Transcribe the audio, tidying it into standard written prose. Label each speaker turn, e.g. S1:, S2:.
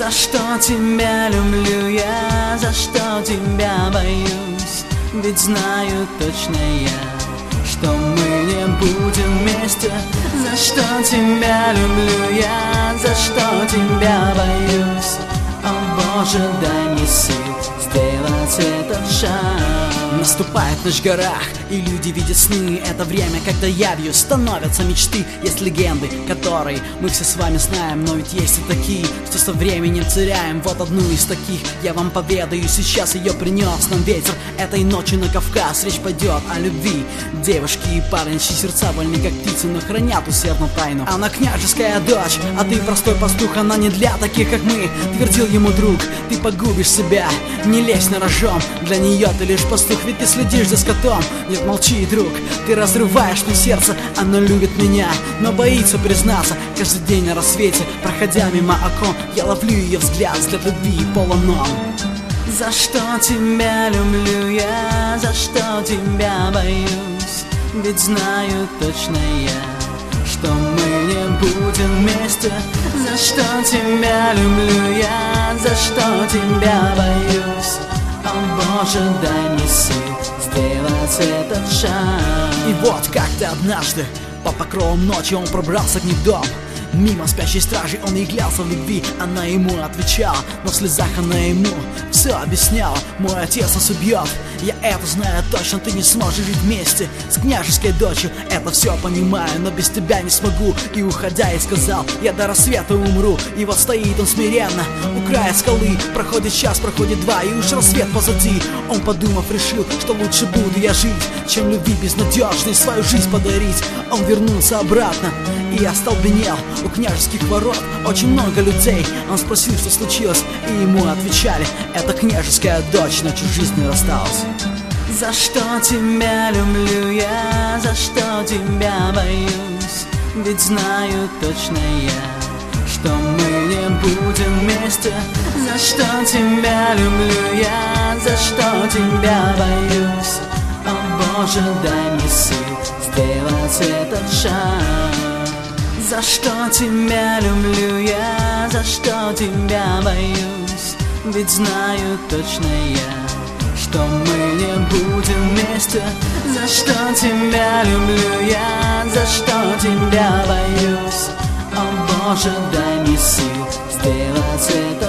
S1: За что тебя люблю я, за что тебя боюсь? Ведь знаю точно я, что мы не будем вместе. За что тебя люблю я, за что тебя боюсь? О Боже, дай мне сил сделать этот шаг. Наступает ночь в горах, и люди видят сны. Это время, когда явью становятся мечты. Есть легенды, которые мы все с вами знаем. Но ведь есть и такие, что со временем теряем. Вот одну из таких я вам поведаю. Сейчас ее принес нам ветер этой ночи на Кавказ. Речь пойдет о любви девушки и парень, чьи сердца вольны как птицы, но хранят усердную тайну. Она княжеская дочь, а ты простой пастух. Она не для таких, как мы, твердил ему друг. Ты погубишь себя, не лезь на рожон. Для нее ты лишь пастух, ведь ты следишь за скотом. Нет, молчи, друг, ты разрываешь мне сердце. Она любит меня, но боится признаться. Каждый день на рассвете, проходя мимо окон, я ловлю ее взгляд, взгляд любви полон он. За что тебя люблю я, за что тебя боюсь? Ведь знаю точно я, что мы не будем вместе. За что тебя люблю я, за что тебя боюсь? О Боже, дай мне сил сделать этот шаг. И вот как-то однажды по покровам ночи он пробрался к ней в дом. Мимо спящей стражи он ей клялся в любви. Она ему отвечала, но в слезах она ему все объясняла. Мой отец нас убьет, я это знаю точно. Ты не сможешь жить вместе с княжеской дочерью. Это все понимаю, но без тебя не смогу. И уходя я сказал, я до рассвета умру. И вот стоит он смиренно у края скалы. Проходит час, проходит два, и уж рассвет позади. Он, подумав, решил, что лучше буду я жить, чем любви безнадежной свою жизнь подарить. Он вернулся обратно и остолбенел у княжеских ворот. Очень много людей. Он спросил, что случилось, и ему отвечали: это княжеская дочь ночью в жизни рассталась. За что тебя люблю я, за что тебя боюсь? Ведь знаю точно я, что мы не будем вместе. За что тебя люблю я, за что тебя боюсь? О Боже, дай мне сил сделать этот шаг. За что тебя люблю я, за что тебя боюсь? Ведь знаю точно я, что мы не будем вместе. За что тебя люблю я, за что тебя боюсь? О Боже, дай мне сил сделать это